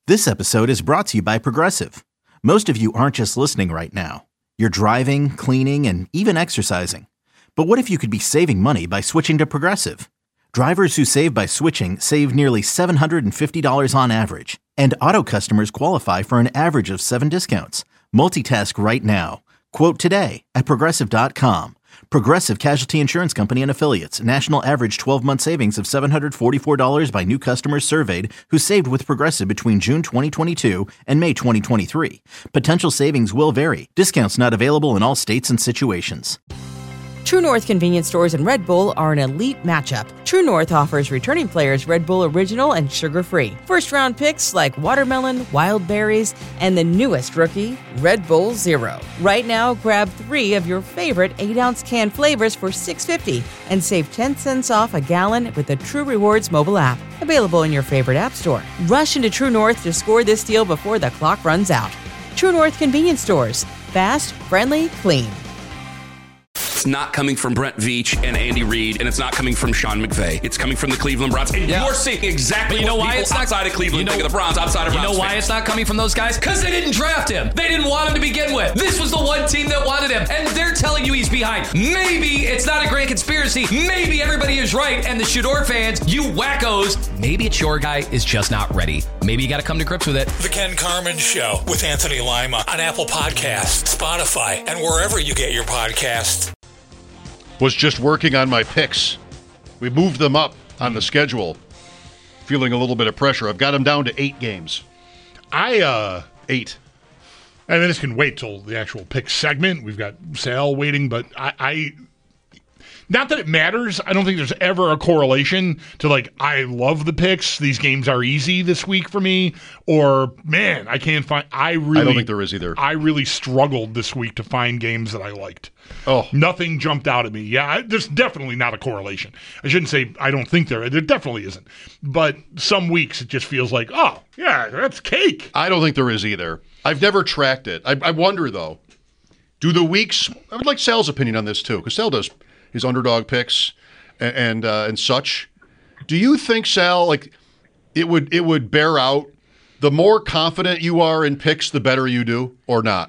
This episode is brought to you by Progressive. Most of you aren't just listening right now. You're driving, cleaning, and even exercising. But what if you could be saving money by switching to Progressive? Drivers who save by switching save nearly $750 on average. And auto customers qualify for an average of 7 discounts. Multitask right now. Quote today at Progressive.com. Progressive Casualty Insurance Company and Affiliates. National average 12-month savings of $744 by new customers surveyed who saved with Progressive between June 2022 and May 2023. Potential savings will vary. Discounts not available in all states and situations. True North convenience stores and Red Bull are an elite matchup. True North offers returning players Red Bull Original and sugar-free. First-round picks like watermelon, wild berries, and the newest rookie, Red Bull Zero. Right now, grab 3 of your favorite 8-ounce can flavors for $6.50 and save 10 cents off a gallon with the True Rewards mobile app. Available in your favorite app store. Rush into True North to score this deal before the clock runs out. True North convenience stores. Fast, friendly, clean. It's not coming from Brent Veach and Andy Reid, and it's not coming from Sean McVay. It's coming from the Cleveland Browns. And you're seeing exactly what people outside of Cleveland think of the Browns, outside of Browns. You know why it's not coming from those guys? Because they didn't draft him. They didn't want him to begin with. This was the one team that wanted him, and they're telling you he's behind. Maybe it's not a great conspiracy. Maybe everybody is right, and the Shador fans, you wackos, maybe it's your guy is just not ready. Maybe you got to come to grips with it. The Ken Carman Show with Anthony Lima on Apple Podcasts, Spotify, and wherever you get your podcasts. Was just working on my picks. We moved them up on the schedule. Feeling a little bit of pressure. I've got them down to 8 games. 8. I mean, this can wait till the actual pick segment. We've got Sal waiting, but I not that it matters. I don't think there's ever a correlation to, like, I love the picks. These games are easy this week for me. Or, man, I can't find... I don't think there is either. I really struggled this week to find games that I liked. Oh. Nothing jumped out at me. Yeah, there's definitely not a correlation. I shouldn't say I don't think there definitely isn't. But some weeks it just feels like, oh, yeah, that's cake. I don't think there is either. I've never tracked it. I wonder, though, do the weeks... I would like Sal's opinion on this, too, because Sal does his underdog picks and such. Do you think, Sal, like it would bear out the more confident you are in picks, the better you do, or not?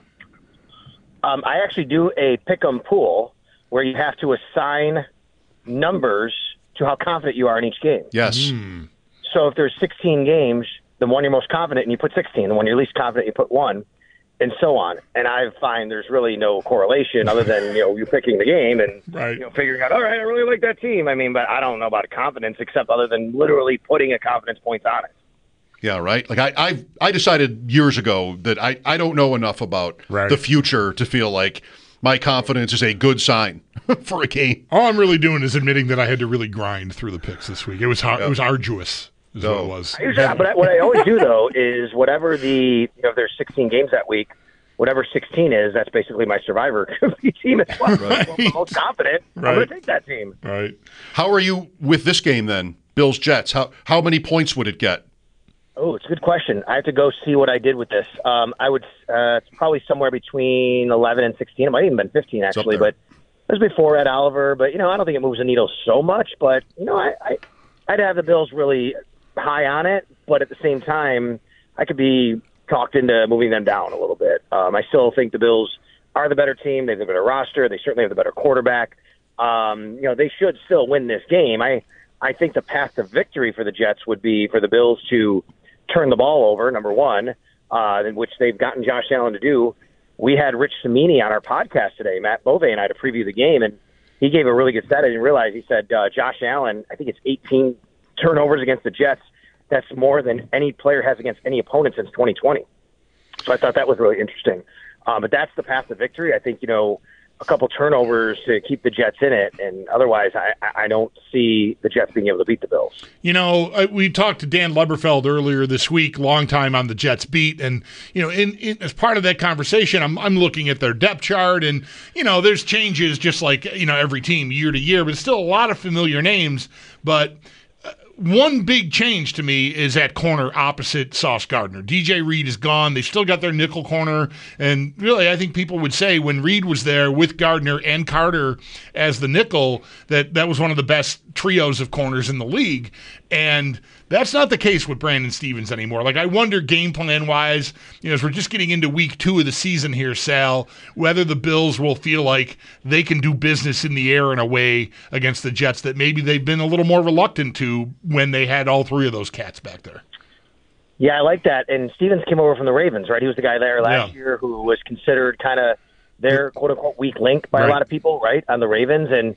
I actually do a pick'em pool where you have to assign numbers to how confident you are in each game. Yes. So if there's 16 games, the one you're most confident in, you put 16. The one you're least confident, you put 1, and so on. And I find there's really no correlation other than, you picking the game and figuring out, all right, I really like that team. I mean, but I don't know about confidence except other than literally putting a confidence points on it. Yeah, right. Like I decided years ago that I don't know enough about the future to feel like my confidence is a good sign for a game. All I'm really doing is admitting that I had to really grind through the picks this week. It was hard. It was arduous. Is what it was. But what I always do though is whatever if there's 16 games that week, whatever 16 is, that's basically my survivor team as well. Right. I'm the most confident. I'm going to take that team. Right. How are you with this game then? Bills Jets. How many points would it get? Oh, it's a good question. I have to go see what I did with this. I would it's probably somewhere between 11 and 16. It might even been 15 actually, but it was before Ed Oliver. But I don't think it moves the needle so much. But I'd have the Bills really high on it. But at the same time, I could be talked into moving them down a little bit. I still think the Bills are the better team. They have the better roster. They certainly have the better quarterback. They should still win this game. I think the path to victory for the Jets would be for the Bills to turn the ball over, number one, which they've gotten Josh Allen to do. We had Rich Cimini on our podcast today, Matt Bove and I, to preview the game, and he gave a really good stat. I didn't realize. He said Josh Allen, I think it's 18 turnovers against the Jets. That's more than any player has against any opponent since 2020. So I thought that was really interesting. But that's the path to victory. I think, a couple turnovers to keep the Jets in it, and otherwise I don't see the Jets being able to beat the Bills. We talked to Dan Leberfeld earlier this week, long time on the Jets beat, and in as part of that conversation, I'm looking at their depth chart, and there's changes just like every team year to year, but still a lot of familiar names, but. One big change to me is at corner opposite Sauce Gardner. DJ Reed is gone. They still got their nickel corner. And really, I think people would say when Reed was there with Gardner and Carter as the nickel, that was one of the best trios of corners in the league. And that's not the case with Brandon Stephens anymore. Like, I wonder game plan-wise, as we're just getting into week 2 of the season here, Sal, whether the Bills will feel like they can do business in the air in a way against the Jets that maybe they've been a little more reluctant to when they had all 3 of those cats back there. Yeah, I like that. And Stephens came over from the Ravens, right? He was the guy there last year who was considered kind of their quote-unquote weak link by a lot of people, right, on the Ravens. And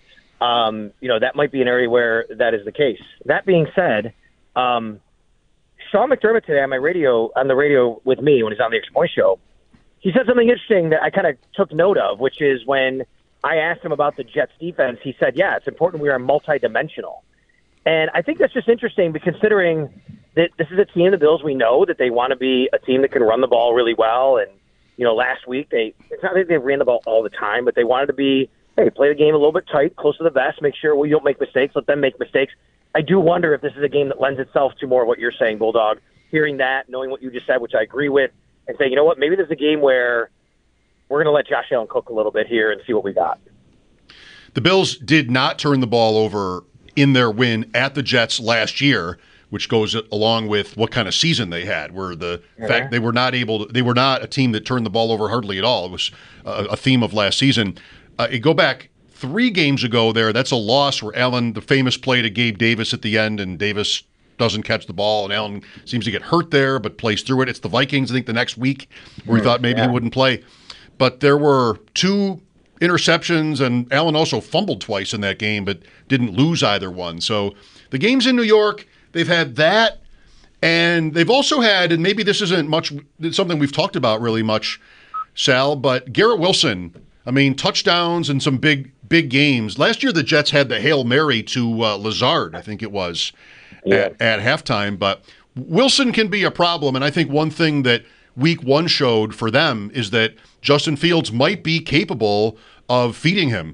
that might be an area where that is the case. That being said, Sean McDermott today on the radio with me when he's on the Extra Point Show, he said something interesting that I kind of took note of, which is when I asked him about the Jets defense, he said, yeah, it's important we are multidimensional. And I think that's just interesting, but considering that this is a team, the Bills, we know that they want to be a team that can run the ball really well. And, last week, it's not that they ran the ball all the time, but they wanted to be, hey, play the game a little bit tight, close to the vest, make sure we don't make mistakes, let them make mistakes. I do wonder if this is a game that lends itself to more of what you're saying, Bulldog, hearing that, knowing what you just said, which I agree with, and saying, you know what, maybe there's a game where we're going to let Josh Allen cook a little bit here and see what we got. The Bills did not turn the ball over in their win at the Jets last year, which goes along with what kind of season they had, where the fact they were not a team that turned the ball over hardly at all. It was a theme of last season. You go back 3 games ago there, that's a loss where Allen, the famous play to Gabe Davis at the end, and Davis doesn't catch the ball, and Allen seems to get hurt there, but plays through it. It's the Vikings, I think, the next week, where we thought maybe he wouldn't play. But there were 2 interceptions, and Allen also fumbled twice in that game, but didn't lose either one. So the games in New York, they've had that, and they've also had, and maybe this isn't much something we've talked about really much, Sal, but Garrett Wilson, touchdowns and some big games. Last year the Jets had the Hail Mary to Lazard, I think it was, at halftime. But Wilson can be a problem, and I think one thing that Week 1 showed for them is that Justin Fields might be capable of feeding him.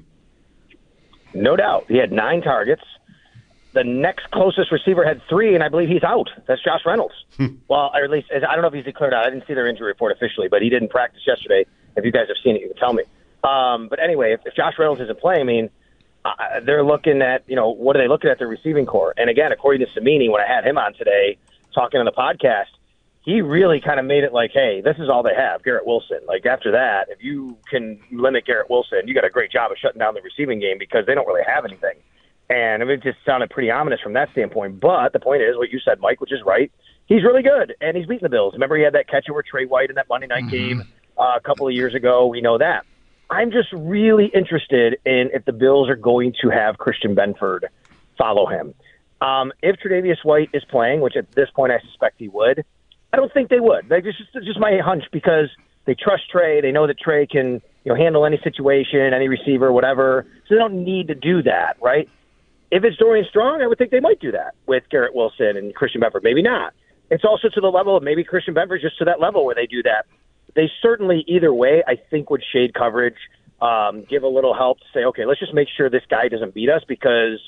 No doubt. He had 9 targets. The next closest receiver had 3, and I believe he's out. That's Josh Reynolds. Well, or at least, I don't know if he's declared out. I didn't see their injury report officially, but he didn't practice yesterday. If you guys have seen it, you can tell me. But anyway, if Josh Reynolds isn't playing, they're looking at, what are they looking at, the receiving core? And again, according to Samini, when I had him on today talking on the podcast, he really kind of made it like, hey, this is all they have, Garrett Wilson. Like, after that, if you can limit Garrett Wilson, you got a great job of shutting down the receiving game because they don't really have anything. And it just sounded pretty ominous from that standpoint. But the point is what you said, Mike, which is right. He's really good, and he's beating the Bills. Remember he had that catch over Trey White in that Monday night game a couple of years ago. We know that. I'm just really interested in if the Bills are going to have Christian Benford follow him. If Tre'Davious White is playing, which at this point I suspect he would, I don't think they would. It's just my hunch because they trust Trey. They know that Trey can handle any situation, any receiver, whatever. So they don't need to do that, right? If it's Dorian Strong, I would think they might do that with Garrett Wilson and Christian Benford. Maybe not. It's also to the level of maybe Christian Benford just to that level where they do that. They certainly, either way, I think would shade coverage, give a little help to say, okay, let's just make sure this guy doesn't beat us because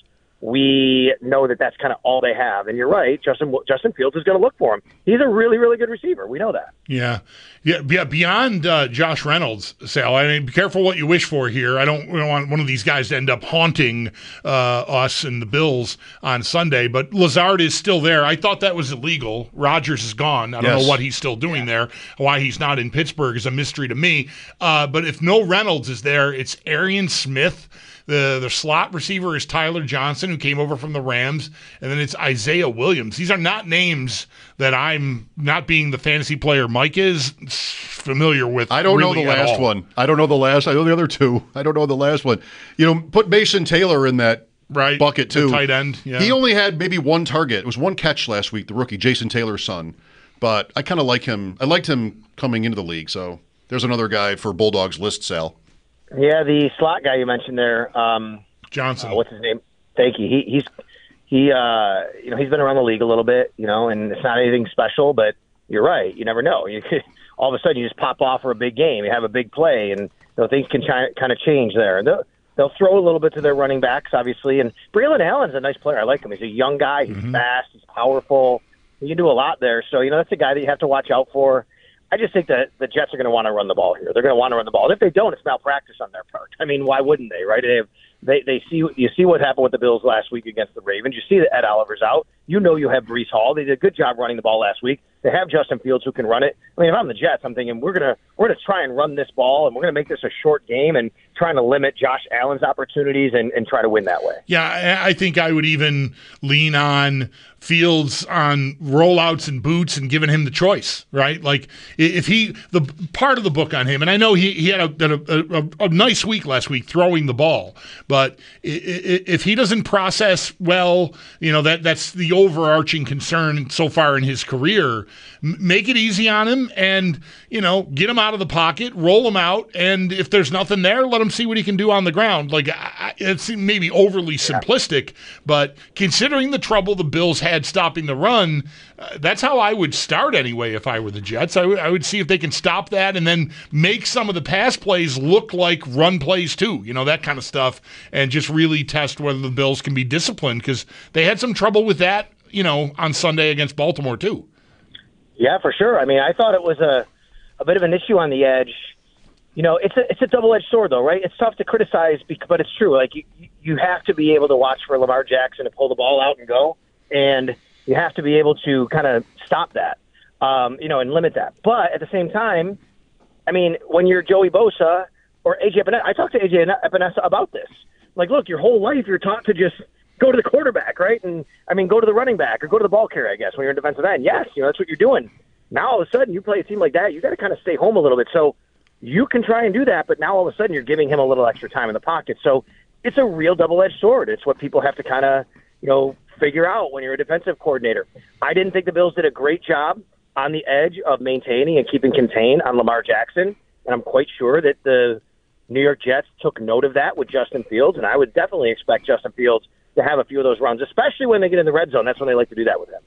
we know that that's kind of all they have. And you're right, Justin Fields is going to look for him. He's a really, really good receiver. We know that. Yeah. Beyond Josh Reynolds, Sal, be careful what you wish for here. We don't want one of these guys to end up haunting us and the Bills on Sunday. But Lazard is still there. I thought that was illegal. Rodgers is gone. I don't know what he's still doing there. Why he's not in Pittsburgh is a mystery to me. But if no Reynolds is there, it's Arian Smith. The slot receiver is Tyler Johnson, who came over from the Rams, and then it's Isaiah Williams. These are not names that I'm, not being the fantasy player Mike is, familiar with. I don't know the last one. I don't know the last. I know the other 2. I don't know the last one. Put Mason Taylor in that bucket too. The tight end. Yeah. He only had maybe 1 target. It was 1 catch last week, the rookie, Jason Taylor's son. But I kind of like him. I liked him coming into the league. So there's another guy for Bulldogs list, Sal. Yeah, the slot guy you mentioned there, Johnson. What's his name? Thank you. He's been around the league a little bit, and it's not anything special, but you're right. You never know. You could, all of a sudden you just pop off for a big game. You have a big play, and things can kind of change there. And they'll throw a little bit to their running backs, obviously. And Braylon Allen's a nice player. I like him. He's a young guy. He's fast. He's powerful. He can do a lot there. So that's a guy that you have to watch out for. I just think that the Jets are going to want to run the ball here. They're going to want to run the ball. And if they don't, it's malpractice on their part. Why wouldn't they, right? They have They see you see what happened with the Bills last week against the Ravens. You see that Ed Oliver's out. You know you have Breece Hall. They did a good job running the ball last week. They have Justin Fields who can run it. I mean, if I'm the Jets, I'm thinking we're gonna try and run this ball, and we're gonna make this a short game and trying to limit Josh Allen's opportunities and try to win that way. Yeah, I think I would even lean on Fields on rollouts and boots and giving him the choice, right? Like if the part of the book on him, and I know he had a nice week last week throwing the ball, but if he doesn't process well, that's the overarching concern so far in his career. Make it easy on him and, get him out of the pocket, roll him out, and if there's nothing there, let him see what he can do on the ground. Like, it's maybe overly simplistic, but considering the trouble the Bills had stopping the run, that's how I would start anyway if I were the Jets. I would see if they can stop that and then make some of the pass plays look like run plays too, that kind of stuff, and just really test whether the Bills can be disciplined, because they had some trouble with that, on Sunday against Baltimore too. Yeah, for sure. I mean, I thought it was a bit of an issue on the edge. It's a double-edged sword, though, right? It's tough to criticize, but it's true. Like, you have to be able to watch for Lamar Jackson to pull the ball out and go, and you have to be able to kind of stop that, and limit that. But at the same time, I mean, when you're Joey Bosa or A.J. Epinesa, I talked to A.J. Epinesa about this. Like, look, your whole life you're taught to just go to the quarterback, right? And, go to the running back or go to the ball carrier, I guess, when you're in defensive end. Yes, that's what you're doing. Now, all of a sudden, you play a team like that, you got to kind of stay home a little bit. So you can try and do that, but now all of a sudden you're giving him a little extra time in the pocket. So it's a real double-edged sword. It's what people have to kind of, figure out when you're a defensive coordinator. I didn't think the Bills did a great job on the edge of maintaining and keeping contained on Lamar Jackson, and I'm quite sure that the New York Jets took note of that with Justin Fields, and I would definitely expect Justin Fields to have a few of those runs, especially when they get in the red zone. That's when they like to do that with him.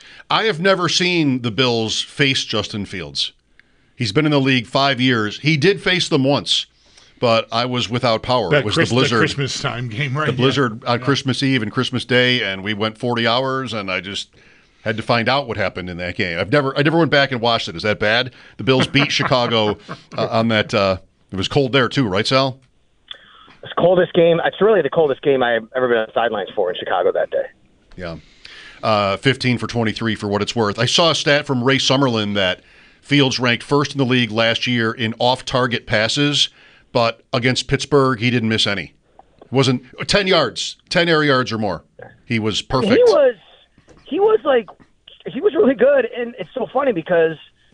I have never seen the Bills face Justin Fields. He's been in the league 5 years. He did face them once, but I was without power. It was the blizzard. The Christmas time game, right? The blizzard on Christmas Eve and Christmas Day, and we went 40 hours, and I just had to find out what happened in that game. I never went back and watched it. Is that bad? The Bills beat Chicago on that. It was cold there too, right, Sal? It's the coldest game. It's really the coldest game I've ever been on the sidelines for in Chicago that day. Yeah. 15 for 23 for what it's worth. I saw a stat from Ray Summerlin that Fields ranked first in the league last year in off-target passes, but against Pittsburgh, he didn't miss any. It wasn't 10 yards, 10 air yards or more. He was perfect. He was really good, and it's so funny because,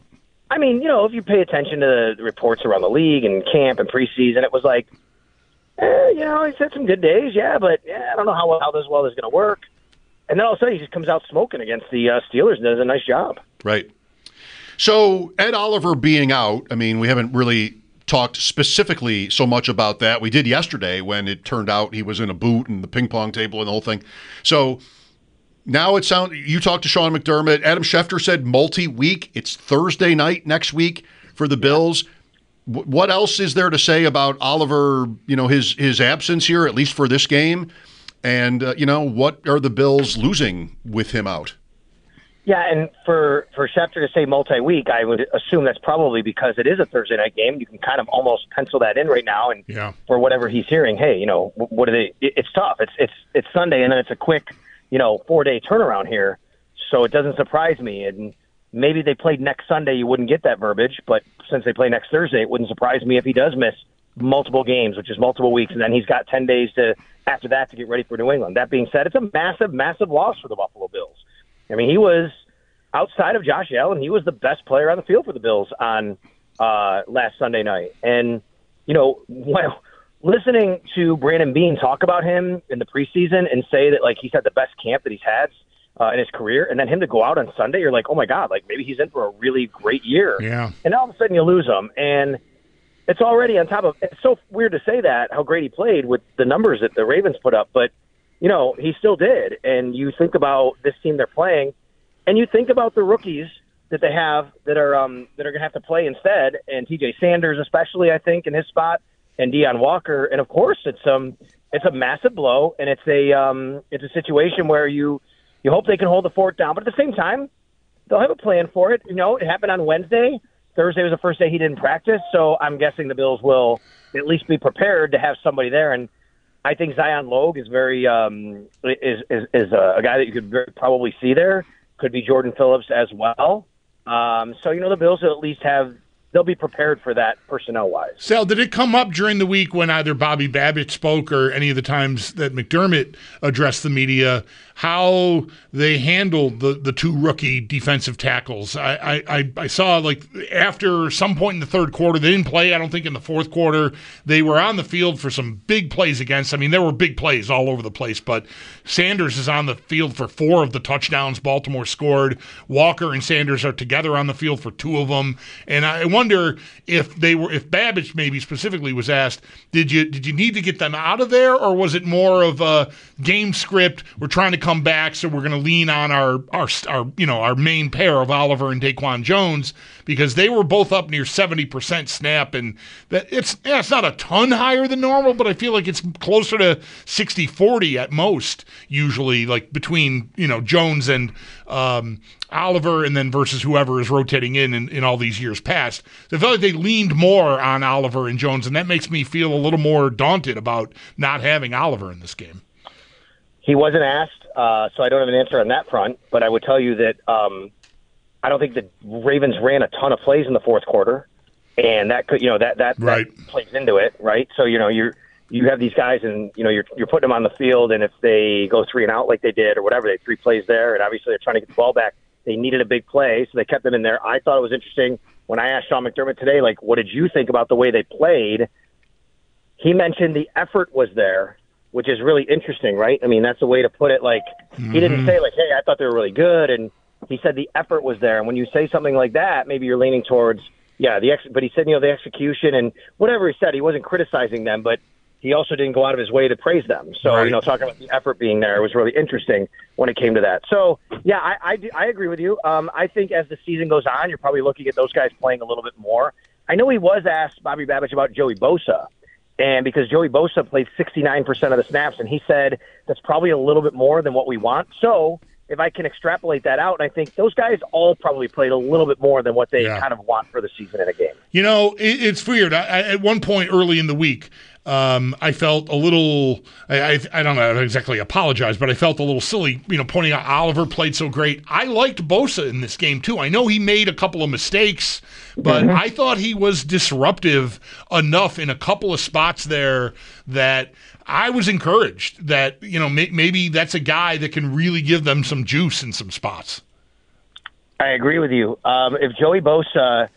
if you pay attention to the reports around the league and camp and preseason, it was like, he's had some good days, but I don't know how this is going to work. And then all of a sudden he just comes out smoking against the Steelers and does a nice job. Right. So Ed Oliver being out, we haven't really talked specifically so much about that. We did yesterday when it turned out he was in a boot and the ping pong table and the whole thing. So now you talked to Sean McDermott. Adam Schefter said multi-week. It's Thursday night next week for the Bills. What else is there to say about Oliver, his absence here, at least for this game? And, what are the Bills losing with him out? Yeah, and for Schefter to say multi-week, I would assume that's probably because it is a Thursday night game. You can kind of almost pencil that in right now. And for whatever he's hearing, hey, what are they? It's tough. It's Sunday, and then it's a quick, 4-day turnaround here. So it doesn't surprise me. And maybe they played next Sunday, you wouldn't get that verbiage. But since they play next Thursday, it wouldn't surprise me if he does miss multiple games, which is multiple weeks, and then he's got 10 days after that to get ready for New England. That being said, it's a massive, massive loss for the Buffalo Bills. He was, outside of Josh Allen, he was the best player on the field for the Bills on last Sunday night. And, listening to Brandon Beane talk about him in the preseason and say that, he's had the best camp that he's had in his career, and then him to go out on Sunday, you're like, oh, my God, maybe he's in for a really great year. Yeah. And all of a sudden you lose him. And it's already on top of – it's so weird to say that, how great he played with the numbers that the Ravens put up. But, he still did. And you think about this team they're playing, and you think about the rookies that they have that are going to have to play instead, and T.J. Sanders especially, I think, in his spot, and Deion Walker. And, of course, it's a massive blow, and it's a situation where you hope they can hold the fort down. But at the same time, they'll have a plan for it. It happened on Wednesday. Thursday was the first day he didn't practice, so I'm guessing the Bills will at least be prepared to have somebody there. And I think Zion Logue is very is a guy that you could probably see there. Could be Jordan Phillips as well. So the Bills will at least they'll be prepared for that personnel-wise. Sal, did it come up during the week when either Bobby Babbitt spoke or any of the times that McDermott addressed the media how they handled the two rookie defensive tackles? I saw, like, after some point in the third quarter, they didn't play, I don't think, in the fourth quarter. They were on the field for some big plays against. I mean, there were big plays all over the place, but Sanders is on the field for 4 of the touchdowns Baltimore scored. Walker and Sanders are together on the field for 2 of them. And I wonder if Babbitt maybe specifically was asked, did you need to get them out of there, or was it more of a game script? We're trying to come back, so we're going to lean on our main pair of Oliver and Daquan Jones, because they were both up near 70% snap, and that it's not a ton higher than normal, but I feel like it's closer to 60-40 at most usually, like between Jones and Oliver, and then versus whoever is rotating in all these years past. So I felt like they leaned more on Oliver and Jones, and that makes me feel a little more daunted about not having Oliver in this game. He wasn't asked, so I don't have an answer on that front, but I would tell you that I don't think the Ravens ran a ton of plays in the fourth quarter, and that could that plays into it, right? So you have these guys, and you're putting them on the field, and if they go 3 and out like they did or whatever, they had 3 plays there, and obviously they're trying to get the ball back. They needed a big play, so they kept them in there. I thought it was interesting when I asked Sean McDermott today, like, what did you think about the way they played? He mentioned the effort was there, which is really interesting, right? I mean, that's a way to put it. Like, he didn't say, like, hey, I thought they were really good, and he said the effort was there. And when you say something like that, maybe you're leaning towards, but he said, the execution and whatever he said, he wasn't criticizing them, but he also didn't go out of his way to praise them. So, right. Talking about the effort being there was really interesting when it came to that. So, yeah, I agree with you. I think as the season goes on, you're probably looking at those guys playing a little bit more. I know he was asked, Bobby Babbitt, about Joey Bosa, and because Joey Bosa played 69% of the snaps, and he said that's probably a little bit more than what we want. So if I can extrapolate that out, I think those guys all probably played a little bit more than what they kind of want for the season in a game. It's weird. At one point early in the week, I felt a little, I don't know exactly apologize, but I felt a little silly, pointing out Oliver played so great. I liked Bosa in this game too. I know he made a couple of mistakes, but I thought he was disruptive enough in a couple of spots there that I was encouraged that, maybe that's a guy that can really give them some juice in some spots. I agree with you. If Joey Bosa,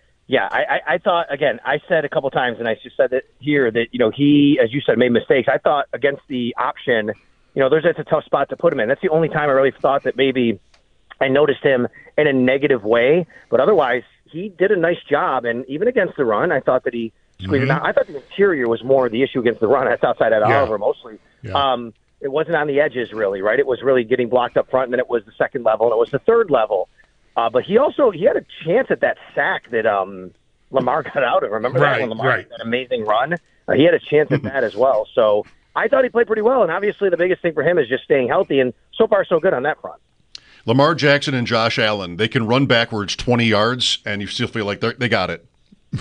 I thought, again, I said a couple times, and I just said it here, that, he, as you said, made mistakes. I thought against the option, that's a tough spot to put him in. That's the only time I really thought that maybe I noticed him in a negative way. But otherwise, he did a nice job. And even against the run, I thought that he squeezed it out. I thought the interior was more the issue against the run. That's outside of Oliver mostly. Yeah. It wasn't on the edges, really, right? It was really getting blocked up front, and then it was the second level, and it was the third level. But he had a chance at that sack that Lamar got out of. Remember that when Lamar had that amazing run? He had a chance at that as well. So I thought he played pretty well, and obviously the biggest thing for him is just staying healthy, and so far so good on that front. Lamar Jackson and Josh Allen, they can run backwards 20 yards, and you still feel like they got it.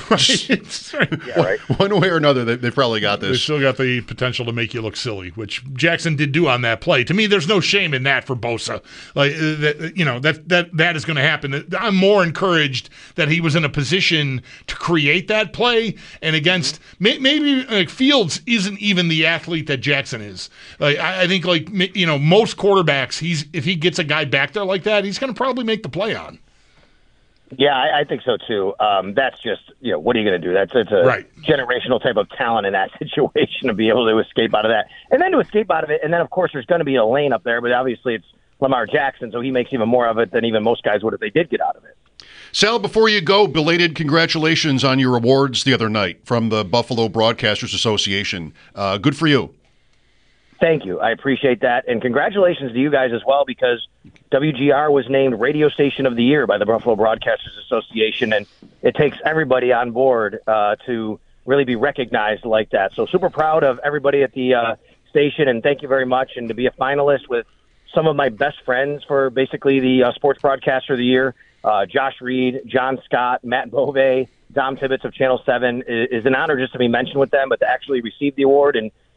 Right. One way or another, they probably got this. They still got the potential to make you look silly, which Jackson did do on that play. To me, there's no shame in that for Bosa. Like that is going to happen. I'm more encouraged that he was in a position to create that play, and against maybe Fields isn't even the athlete that Jackson is. Like I think most quarterbacks, if he gets a guy back there like that, he's going to probably make the play on. Yeah, I think so too. That's just, what are you going to do? It's a generational type of talent in that situation to be able to escape out of that. And then to escape out of it, and then, of course, there's going to be a lane up there, but obviously it's Lamar Jackson, so he makes even more of it than even most guys would if they did get out of it. Sal, before you go, belated congratulations on your awards the other night from the Buffalo Broadcasters Association. Good for you. Thank you. I appreciate that. And congratulations to you guys as well, because WGR was named Radio Station of the Year by the Buffalo Broadcasters Association, and it takes everybody on board to really be recognized like that. So super proud of everybody at the station, and thank you very much. And to be a finalist with some of my best friends for basically the Sports Broadcaster of the Year, Josh Reed, John Scott, Matt Bove, Dom Tibbetts of Channel 7, is an honor just to be mentioned with them, but to actually receive the award and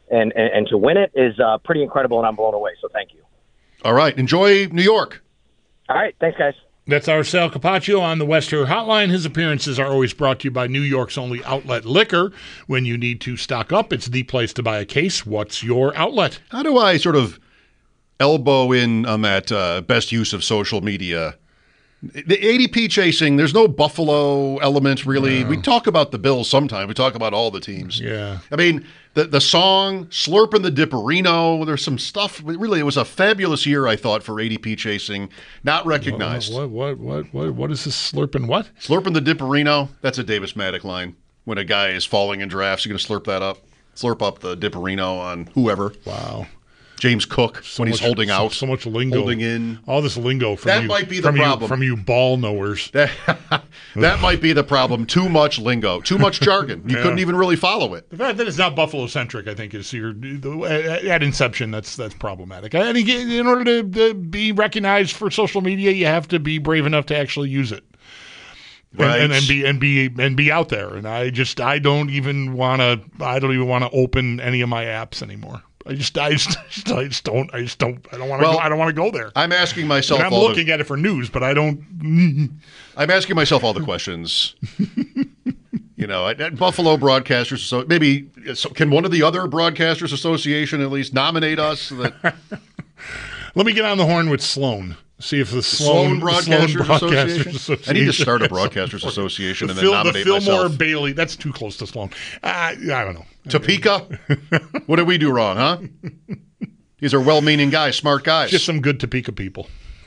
and to win it is pretty incredible, and I'm blown away. So thank you. All right. Enjoy New York. All right. Thanks, guys. That's our Sal Capaccio on the West Hair Hotline. His appearances are always brought to you by New York's only outlet liquor. When you need to stock up, it's the place to buy a case. What's your outlet? How do I sort of elbow in on that best use of social media? The ADP chasing, there's no Buffalo element, really. No. We talk about the Bills sometimes. We talk about all the teams. Yeah. I mean, the song, Slurpin' the Dipperino, there's some stuff. Really, it was a fabulous year, I thought, for ADP chasing. Not recognized. What is this Slurpin' what? Slurpin' the Dipperino. That's a Davis Maddock line. When a guy is falling in drafts, you're going to slurp that up. Slurp up the Dipperino on whoever. Wow. James Cook when he's holding out. So much lingo. Holding in. All this lingo from that might be the problem. From you ball knowers. That might be the problem. Too much lingo. Too much jargon. You couldn't even really follow it. The fact that it's not Buffalo-centric, I think, is at inception, that's problematic. I think in order to be recognized for social media, you have to be brave enough to actually use it. Right. And be out there. And I don't even want to open any of my apps anymore. I don't want to go there. I'm asking myself. And I'm looking at it for news, but I don't. I'm asking myself all the questions. At Buffalo Broadcasters, so maybe can one of the other Broadcasters Association at least nominate us? So that Let me get on the horn with Sloan. See if the Sloan Broadcasters Association. I need to start a Broadcasters Association and then nominate myself. The Fillmore Bailey. That's too close to Sloan. I don't know. Topeka? What did we do wrong, huh? These are well-meaning guys, smart guys. Just some good Topeka people.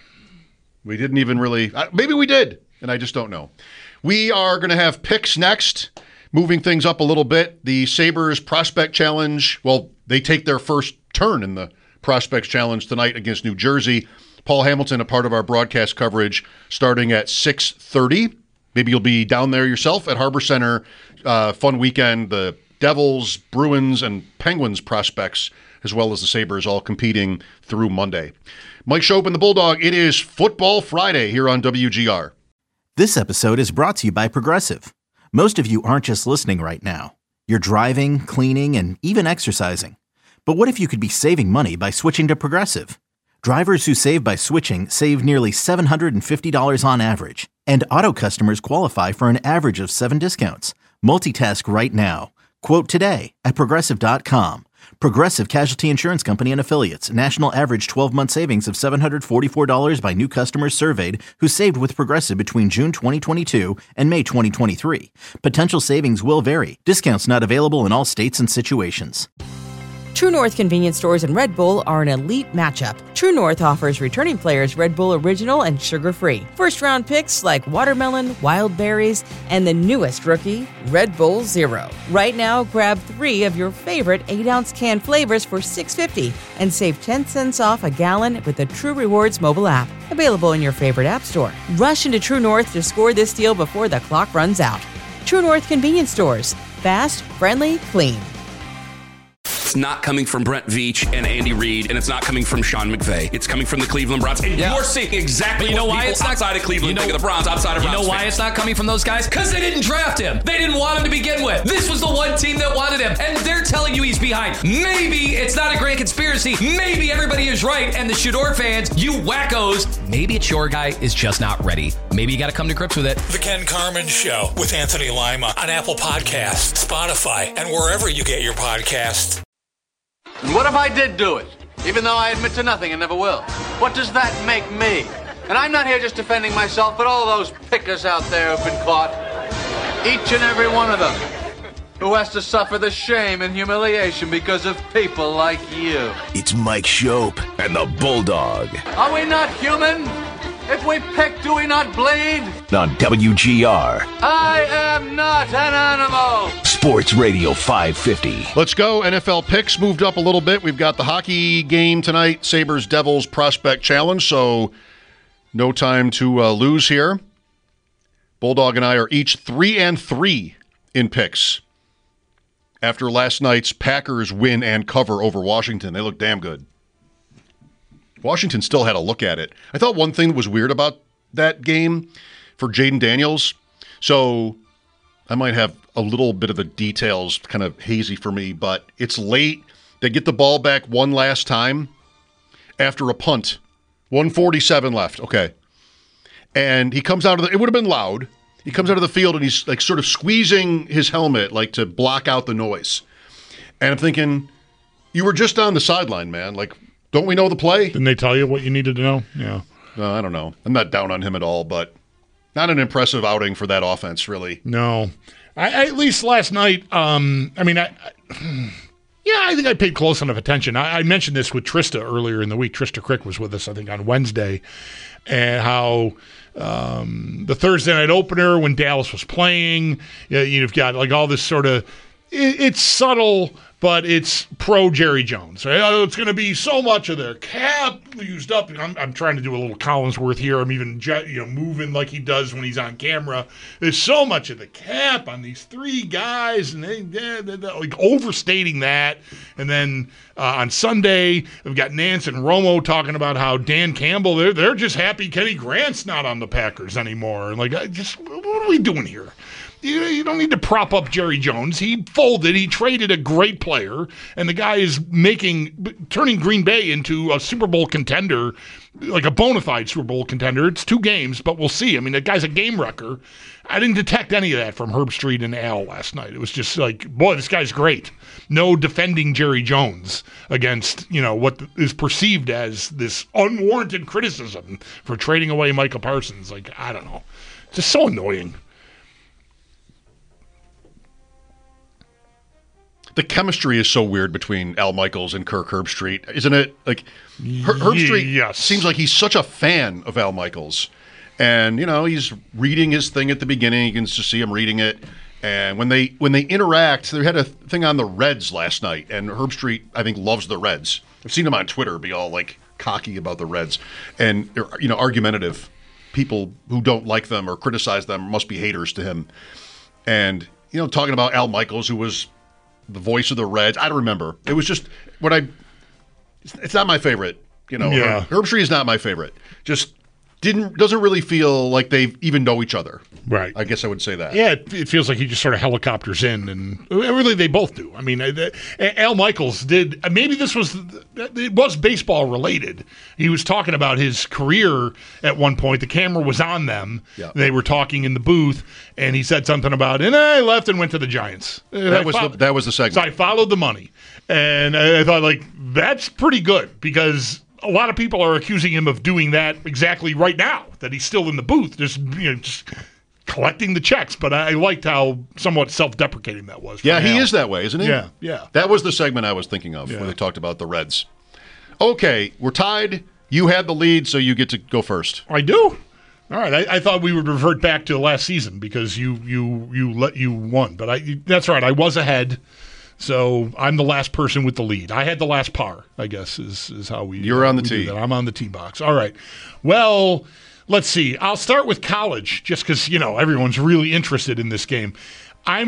We didn't even really. Maybe we did, and I just don't know. We are going to have picks next, moving things up a little bit. The Sabres Prospect Challenge, well, they take their first turn in the Prospects Challenge tonight against New Jersey. Paul Hamilton, a part of our broadcast coverage, starting at 6:30. Maybe you'll be down there yourself at Harbor Center. Fun weekend. The Devils, Bruins, and Penguins prospects, as well as the Sabres, all competing through Monday. Mike Schopp and the Bulldog, it is Football Friday here on WGR. This episode is brought to you by Progressive. Most of you aren't just listening right now. You're driving, cleaning, and even exercising. But what if you could be saving money by switching to Progressive? Drivers who save by switching save nearly $750 on average. And auto customers qualify for an average of 7 discounts. Multitask right now. Quote today at Progressive.com. Progressive Casualty Insurance Company and Affiliates. National average 12-month savings of $744 by new customers surveyed who saved with Progressive between June 2022 and May 2023. Potential savings will vary. Discounts not available in all states and situations. True North convenience stores and Red Bull are an elite matchup. True North offers returning players Red Bull Original and sugar-free. First-round picks like watermelon, wild berries, and the newest rookie, Red Bull Zero. Right now, grab 3 of your favorite 8-ounce can flavors for $6.50 and save 10 cents off a gallon with the True Rewards mobile app. Available in your favorite app store. Rush into True North to score this deal before the clock runs out. True North convenience stores. Fast, friendly, clean. It's not coming from Brent Veach and Andy Reid, and it's not coming from Sean McVay. It's coming from the Cleveland Browns. And you're seeing exactly what people outside of Cleveland think of the Browns, outside of Browns. You know why it's not coming from those guys? Because they didn't draft him. They didn't want him to begin with. This was the one team that wanted him, and they're telling you he's behind. Maybe it's not a grand conspiracy. Maybe everybody is right, and the Shador fans, you wackos, maybe it's your guy is just not ready. Maybe you got to come to grips with it. The Ken Carman Show with Anthony Lima on Apple Podcasts, Spotify, and wherever you get your podcasts. And what if I did do it? Even though I admit to nothing and never will. What does that make me? And I'm not here just defending myself, but all those pickers out there who've been caught. Each and every one of them. Who has to suffer the shame and humiliation because of people like you. It's Mike Schopp and the Bulldog. Are we not human? If we pick, do we not bleed? On WGR. I am not an animal. Sports Radio 550. Let's go. NFL picks moved up a little bit. We've got the hockey game tonight, Sabres-Devils Prospect Challenge, so no time to lose here. Bulldog and I are each 3-3 in picks. After last night's Packers win and cover over Washington, they look damn good. Washington still had a look at it. I thought one thing that was weird about that game for Jaden Daniels, so I might have a little bit of the details kind of hazy for me, but it's late. They get the ball back one last time after a punt. 1:47 left. Okay. And he comes out of it would have been loud. He comes out of the field and he's like sort of squeezing his helmet like to block out the noise. And I'm thinking, you were just on the sideline, man. Like, don't we know the play? Didn't they tell you what you needed to know? Yeah. I don't know. I'm not down on him at all, but not an impressive outing for that offense, really. No. I at least last night, I think I paid close enough attention. I mentioned this with Trista earlier in the week. Trista Crick was with us, I think, on Wednesday, and how the Thursday night opener when Dallas was playing, you've got like all this sort of, it's subtle, but it's pro Jerry Jones. Right? Oh, it's going to be so much of their cap used up. I'm trying to do a little Collinsworth here. I'm even moving like he does when he's on camera. There's so much of the cap on these three guys, and they're like overstating that. And then on Sunday, we've got Nance and Romo talking about how Dan Campbell, they're just happy Kenny Grant's not on the Packers anymore. And like, what are we doing here? You don't need to prop up Jerry Jones. He folded. He traded a great player, and the guy is turning Green Bay into a Super Bowl contender, like a bona fide Super Bowl contender. It's 2 games, but we'll see. I mean, the guy's a game wrecker. I didn't detect any of that from Herb Street and Al last night. It was just like, boy, this guy's great. No defending Jerry Jones against, what is perceived as this unwarranted criticism for trading away Michael Parsons. Like, I don't know. It's just so annoying. The chemistry is so weird between Al Michaels and Kirk Herbstreit, isn't it? Like, Herbstreit seems like he's such a fan of Al Michaels. And, he's reading his thing at the beginning. You can just see him reading it. And when they interact, they had a thing on the Reds last night. And Herbstreit, I think, loves the Reds. I've seen him on Twitter be all, like, cocky about the Reds. And, argumentative. People who don't like them or criticize them must be haters to him. And, talking about Al Michaels, who was the voice of the Reds. I don't remember. It was just it's not my favorite. Yeah. Herbstreit is not my favorite. Just doesn't really feel like they even know each other. Right. I guess I would say that. Yeah, it feels like he just sort of helicopters in, and really they both do. I mean, Al Michaels did. Maybe it was baseball related. He was talking about his career at one point. The camera was on them. Yeah. They were talking in the booth, and he said something about, and I left and went to the Giants. That was the segment. So I followed the money, and I thought, like, that's pretty good because a lot of people are accusing him of doing that exactly right now, that he's still in the booth, just collecting the checks. But I liked how somewhat self-deprecating that was. Yeah, he is that way, isn't he? Yeah. That was the segment I was thinking of when they talked about the Reds. Okay, we're tied. You had the lead, so you get to go first. I do. All right. I thought we would revert back to last season because you won. But that's right. I was ahead. So I'm the last person with the lead. I had the last par, I guess, is how we. You're on the tee. I'm on the tee box. All right. Well, let's see. I'll start with college, just because everyone's really interested in this game. I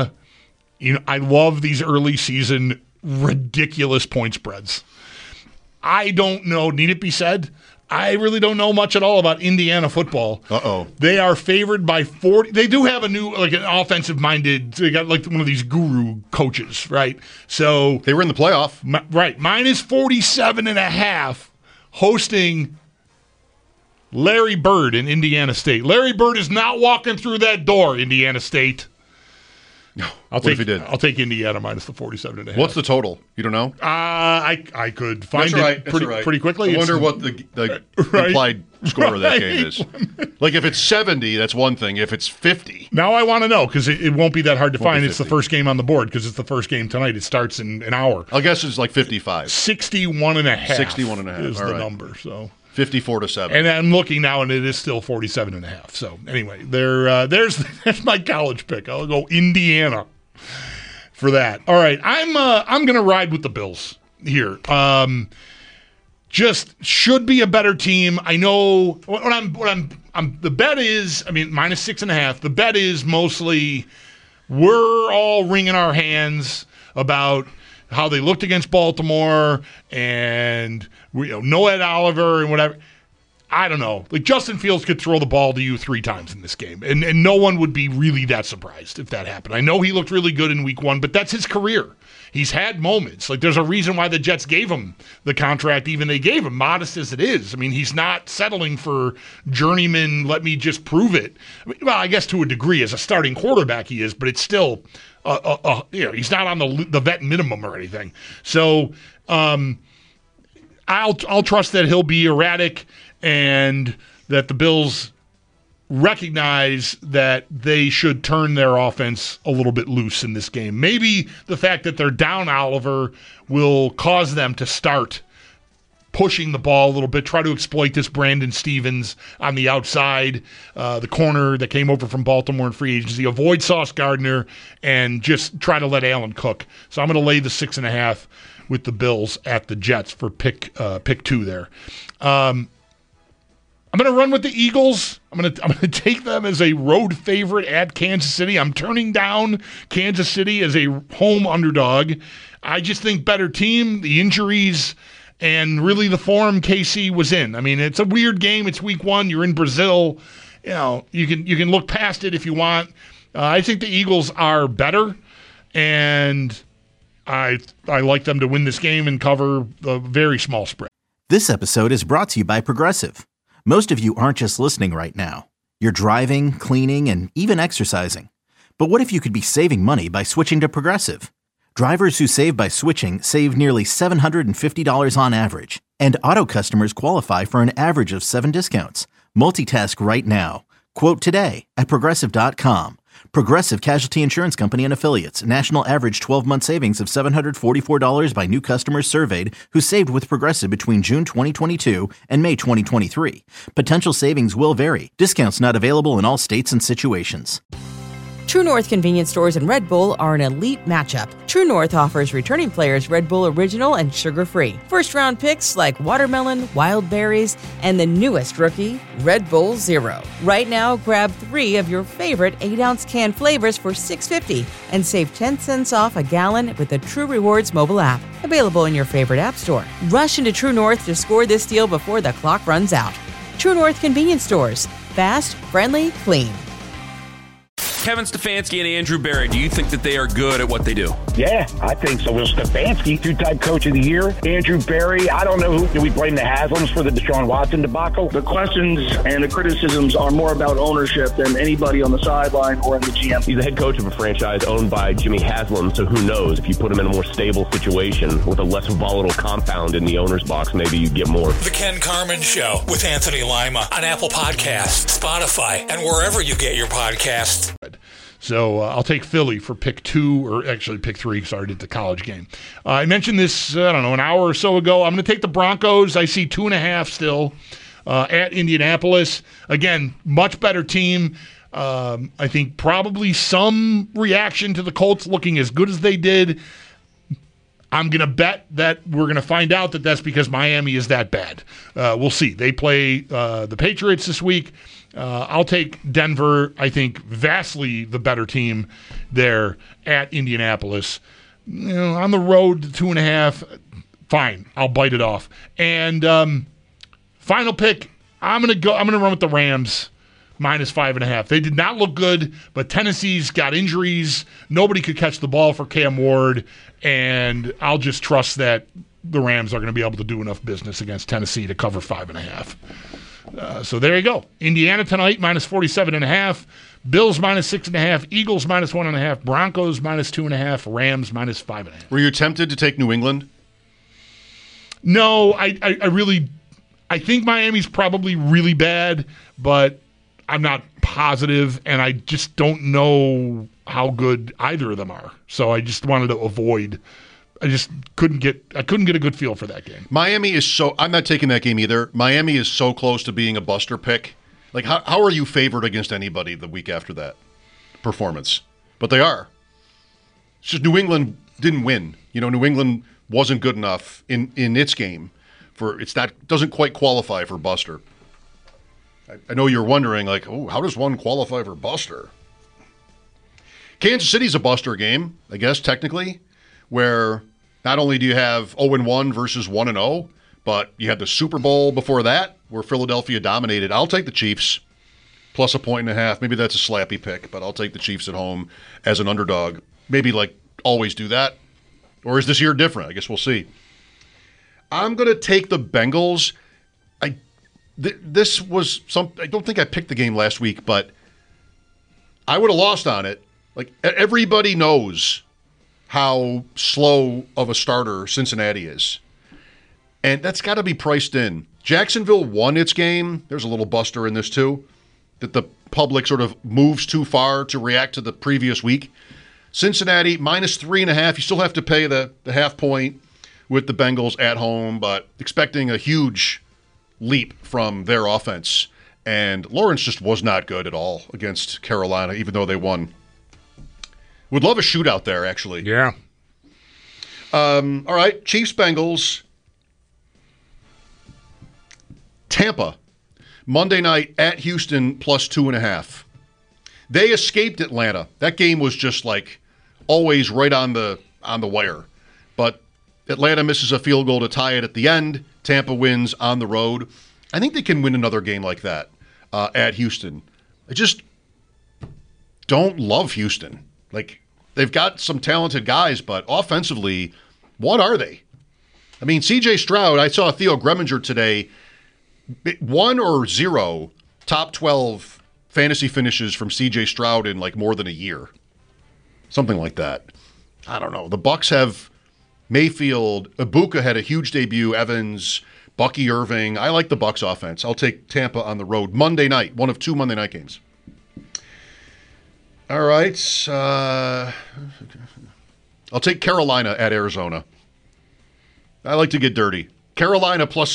love these early season ridiculous point spreads. I don't know. Need it be said? I really don't know much at all about Indiana football. Uh-oh. They are favored by 40. They do have an offensive-minded, they got like one of these guru coaches, right? So they were in the playoff. Right. Minus 47.5 hosting Larry Bird in Indiana State. Larry Bird is not walking through that door, Indiana State. No. What if he did? I'll take Indiana minus the 47.5. What's the total? You don't know? I could find it pretty quickly. I wonder what the implied score of that game is. Like if it's 70, that's one thing. If it's 50. Now I want to know because it won't be that hard to find. It's the first game on the board because it's the first game tonight. It starts in an hour. I guess it's like 55. 61.5. 61.5 is the number. So 54-7. And I'm looking now, and it is still 47.5. So anyway, there's my college pick. I'll go Indiana for that. All right, I'm gonna ride with the Bills here. Just should be a better team. I know what I'm. The bet is, minus 6.5. The bet is mostly we're all wringing our hands about how they looked against Baltimore and no Ed Oliver and whatever. I don't know. Like, Justin Fields could throw the ball to you 3 times in this game, and no one would be really that surprised if that happened. I know he looked really good in week 1, but that's his career. He's had moments. Like, there's a reason why the Jets gave him the contract even they gave him, modest as it is. I mean, he's not settling for journeyman, let me just prove it. I mean, well, I guess to a degree as a starting quarterback he is, but it's still, he's not on the vet minimum or anything. So I'll trust that he'll be erratic and that the Bills recognize that they should turn their offense a little bit loose in this game. Maybe the fact that they're down Oliver will cause them to start pushing the ball a little bit, try to exploit this Brandon Stevens on the outside, the corner that came over from Baltimore in free agency, avoid Sauce Gardner, and just try to let Allen cook. So I'm going to lay the 6.5 with the Bills at the Jets for pick 2 there. I'm going to run with the Eagles. I'm going to take them as a road favorite at Kansas City. I'm turning down Kansas City as a home underdog. I just think better team, the injuries, and really the form KC was in. I mean, it's a weird game. It's week 1. You're in Brazil. You know, you can look past it if you want. I think the Eagles are better, and I like them to win this game and cover a very small spread. This episode is brought to you by Progressive. Most of you aren't just listening right now. You're driving, cleaning, and even exercising. But what if you could be saving money by switching to Progressive? Drivers who save by switching save nearly $750 on average. And auto customers qualify for an average of 7 discounts. Multitask right now. Quote today at Progressive.com. Progressive Casualty Insurance Company and Affiliates. National average 12-month savings of $744 by new customers surveyed who saved with Progressive between June 2022 and May 2023. Potential savings will vary. Discounts not available in all states and situations. True North convenience stores and Red Bull are an elite matchup. True North offers returning players Red Bull Original and sugar-free. First-round picks like watermelon, wild berries, and the newest rookie, Red Bull Zero. Right now, grab 3 of your favorite 8-ounce can flavors for $6.50 and save 10 cents off a gallon with the True Rewards mobile app. Available in your favorite app store. Rush into True North to score this deal before the clock runs out. True North convenience stores. Fast, friendly, clean. Kevin Stefanski and Andrew Berry, do you think that they are good at what they do? Yeah, I think so. Well, Stefanski, 2-time coach of the year. Andrew Berry, I don't know who. Do we blame the Haslams for the Deshaun Watson debacle? The questions and the criticisms are more about ownership than anybody on the sideline or in the GM. He's the head coach of a franchise owned by Jimmy Haslam, so who knows? If you put him in a more stable situation with a less volatile compound in the owner's box, maybe you get more. The Ken Carman Show with Anthony Lima on Apple Podcasts, Spotify, and wherever you get your podcasts. So I'll take Philly for pick 2, or actually pick 3, because I already did the college game. I mentioned this, an hour or so ago. I'm going to take the Broncos. I see 2.5 still at Indianapolis. Again, much better team. I think probably some reaction to the Colts looking as good as they did. I'm going to bet that we're going to find out that that's because Miami is that bad. We'll see. They play the Patriots this week. I'll take Denver. I think vastly the better team there at Indianapolis. You know, on the road to 2.5, fine. I'll bite it off. And final pick, I'm going to run with the Rams minus 5.5. They did not look good, but Tennessee's got injuries. Nobody could catch the ball for Cam Ward, and I'll just trust that the Rams are going to be able to do enough business against Tennessee to cover 5.5. So there you go. Indiana tonight, minus 47.5. Bills, minus 6.5. Eagles, minus 1.5. Broncos, minus 2.5. Rams, minus 5.5. Were you tempted to take New England? No, I think Miami's probably really bad, but I'm not positive, and I just don't know how good either of them are. So I just wanted to avoid. I just couldn't get a good feel for that game. Miami is so. I'm not taking that game either. Miami is so close to being a buster pick. Like, how are you favored against anybody the week after that performance? But they are. It's just New England didn't win. You know, New England wasn't good enough in its game for doesn't quite qualify for buster. I know you're wondering, like, oh, how does one qualify for buster? Kansas City's a buster game, I guess, technically, where not only do you have 0-1 versus 1-0, but you had the Super Bowl before that where Philadelphia dominated. I'll take the Chiefs plus 1.5. Maybe that's a slappy pick, but I'll take the Chiefs at home as an underdog. Maybe like always do that. Or is this year different? I guess we'll see. I'm going to take the Bengals. This was I don't think I picked the game last week, but I would have lost on it. Like, everybody knows how slow of a starter Cincinnati is. And that's got to be priced in. Jacksonville won its game. There's a little buster in this too, that the public sort of moves too far to react to the previous week. Cincinnati minus 3.5. You still have to pay the half point with the Bengals at home, but expecting a huge leap from their offense. And Lawrence just was not good at all against Carolina, even though they won. Would love a shootout there, actually. Yeah. All right, Chiefs-Bengals. Tampa, Monday night at Houston, plus 2.5. They escaped Atlanta. That game was just like always right on the wire. But Atlanta misses a field goal to tie it at the end. Tampa wins on the road. I think they can win another game like that at Houston. I just don't love Houston. Like, they've got some talented guys, but offensively, what are they? I mean, C.J. Stroud, I saw Theo Greminger today, 1 or 0 top 12 fantasy finishes from C.J. Stroud in like more than a year. Something like that. I don't know. The Bucs have Mayfield. Ibuka had a huge debut. Evans, Bucky Irving. I like the Bucs offense. I'll take Tampa on the road. Monday night. One of 2 Monday night games. All right. I'll take Carolina at Arizona. I like to get dirty. Carolina plus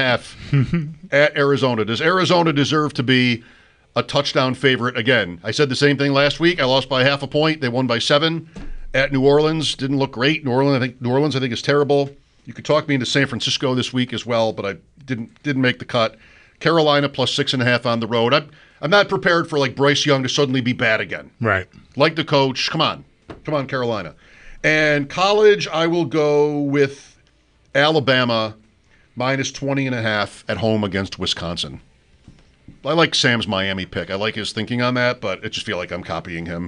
6.5 at Arizona. Does Arizona deserve to be a touchdown favorite again? I said the same thing last week. I lost by half a point. They won by 7 at New Orleans. Didn't look great. New Orleans I think is terrible. You could talk me into San Francisco this week as well, but I didn't make the cut. Carolina plus 6.5 on the road. I'm not prepared for like Bryce Young to suddenly be bad again. Right. Like the coach. Come on, Carolina. And college, I will go with Alabama minus 20.5 at home against Wisconsin. I like Sam's Miami pick. I like his thinking on that, but I just feel like I'm copying him.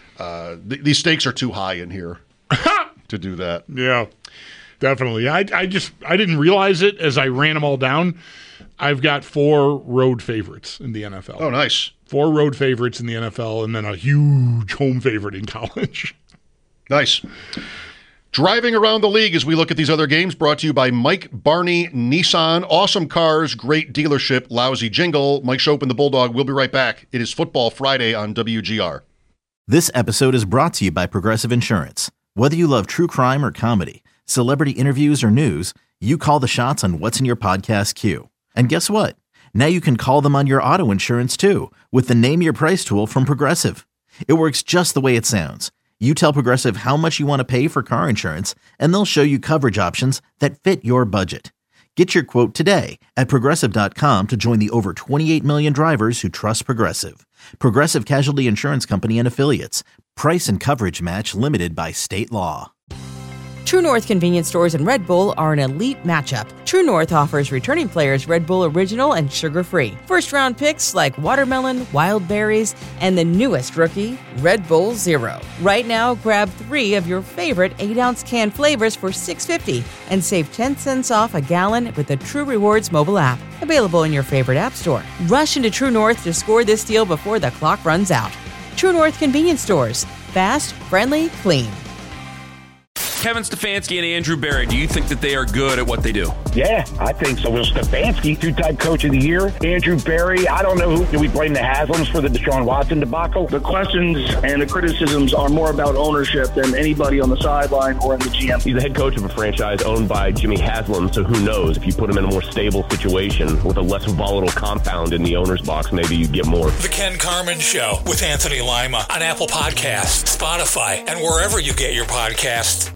These stakes are too high in here to do that. Yeah, definitely. I didn't realize it as I ran them all down. I've got 4 road favorites in the NFL. Oh, nice. 4 road favorites in the NFL, and then a huge home favorite in college. Nice. Driving around the league as we look at these other games, brought to you by Mike Barney Nissan. Awesome cars, great dealership, lousy jingle. Mike Shope and the Bulldog. We'll be right back. It is Football Friday on WGR. This episode is brought to you by Progressive Insurance. Whether you love true crime or comedy, celebrity interviews or news, you call the shots on what's in your podcast queue. And guess what? Now you can call them on your auto insurance too with the Name Your Price tool from Progressive. It works just the way it sounds. You tell Progressive how much you want to pay for car insurance, and they'll show you coverage options that fit your budget. Get your quote today at Progressive.com to join the over 28 million drivers who trust Progressive. Progressive Casualty Insurance Company and Affiliates. Price and coverage match limited by state law. True North convenience stores and Red Bull are an elite matchup. True North offers returning players Red Bull Original and sugar-free. First-round picks like watermelon, wild berries, and the newest rookie, Red Bull Zero. Right now, grab 3 of your favorite 8-ounce can flavors for $6.50 and save 10 cents off a gallon with the True Rewards mobile app. Available in your favorite app store. Rush into True North to score this deal before the clock runs out. True North convenience stores. Fast, friendly, clean. Kevin Stefanski and Andrew Berry, do you think that they are good at what they do? Yeah, I think so. Well, Stefanski, 2-time coach of the year. Andrew Berry, I don't know who. Do we blame the Haslams for the Deshaun Watson debacle? The questions and the criticisms are more about ownership than anybody on the sideline or in the GM. He's the head coach of a franchise owned by Jimmy Haslam, so who knows? If you put him in a more stable situation with a less volatile compound in the owner's box, maybe you get more. The Ken Carman Show with Anthony Lima on Apple Podcasts, Spotify, and wherever you get your podcasts.